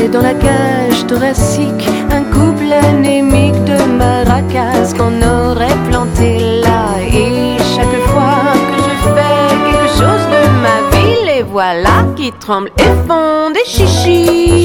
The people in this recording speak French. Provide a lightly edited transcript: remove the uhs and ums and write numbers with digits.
Et dans la cage thoracique, un couple anémique de maracas qu'on aurait planté là. Et chaque fois que je fais quelque chose de ma vie, les voilà qui tremblent et font des chichis.